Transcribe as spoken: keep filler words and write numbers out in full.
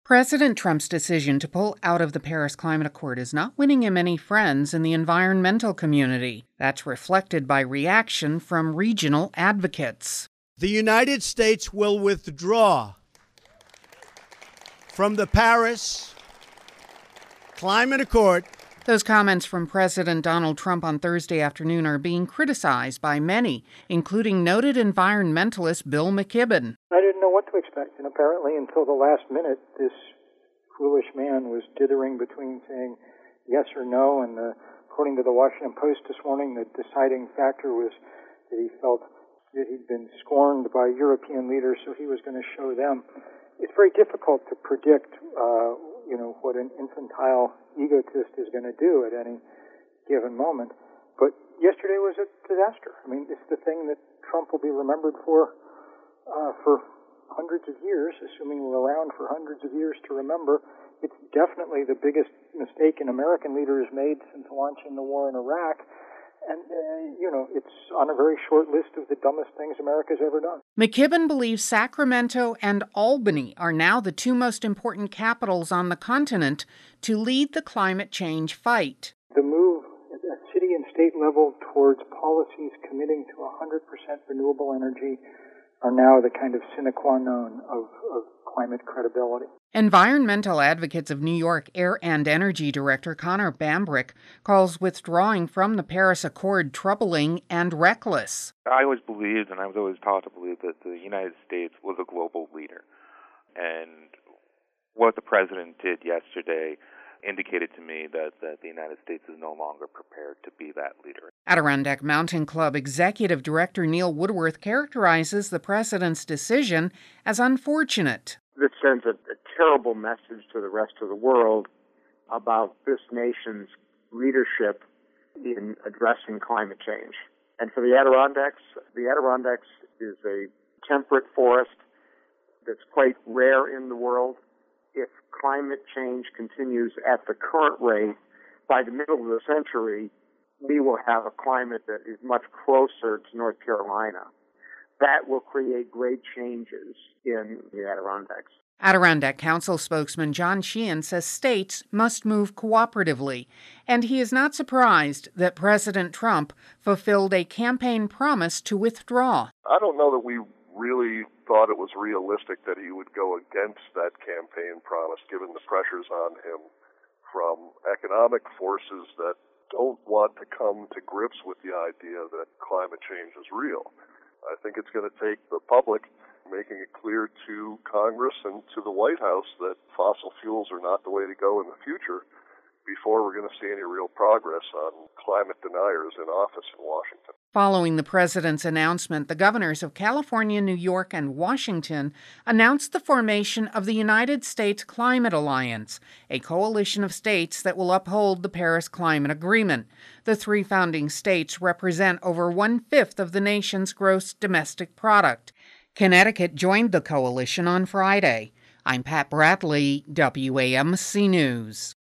President Trump's decision to pull out of the Paris Climate Accord is not winning him any friends in the environmental community. That's reflected by reaction from regional advocates. The United States will withdraw from the Paris Climate Accord. Those comments from President Donald Trump on Thursday afternoon are being criticized by many, including noted environmentalist Bill McKibben. I didn't know what to expect, and apparently until the last minute, this foolish man was dithering between saying yes or no, and the, according to the Washington Post this morning, the deciding factor was that he felt that he'd been scorned by European leaders, so he was going to show them. It's very difficult to predict uh, you know, what an infantile egotist is going to do at any given moment. But yesterday was a disaster. I mean, it's the thing that Trump will be remembered for uh, for hundreds of years, assuming we're around for hundreds of years to remember. It's definitely the biggest mistake an American leader has made since launching the war in Iraq. And, uh, you know, it's on a very short list of the dumbest things America's ever done. McKibben believes Sacramento and Albany are now the two most important capitals on the continent to lead the climate change fight. The move at city and state level towards policies committing to one hundred percent renewable energy are now the kind of sine qua non of, of climate credibility. Environmental advocates of New York Air and Energy Director Connor Bambrick calls withdrawing from the Paris Accord troubling and reckless. I always believed, and I was always taught to believe, that the United States was a global leader. And what the president did yesterday indicated to me that, that the United States is no longer prepared to be that leader. Adirondack Mountain Club Executive Director Neil Woodworth characterizes the president's decision as unfortunate. This sends a, a terrible message to the rest of the world about this nation's leadership in addressing climate change. And for the Adirondacks, the Adirondacks is a temperate forest that's quite rare in the world. If climate change continues at the current rate, by the middle of the century, we will have a climate that is much closer to North Carolina. That will create great changes in the Adirondacks. Adirondack Council spokesman John Sheehan says states must move cooperatively, and he is not surprised that President Trump fulfilled a campaign promise to withdraw. I don't know that we really thought it was realistic that he would go against that campaign promise, given the pressures on him from economic forces that don't want to come to grips with the idea that climate change is real. I think it's going to take the public making it clear to Congress and to the White House that fossil fuels are not the way to go in the future before we're going to see any real progress on climate deniers in office in Washington. Following the president's announcement, the governors of California, New York, and Washington announced the formation of the United States Climate Alliance, a coalition of states that will uphold the Paris Climate Agreement. The three founding states represent over one-fifth of the nation's gross domestic product. Connecticut joined the coalition on Friday. I'm Pat Bradley, W A M C News.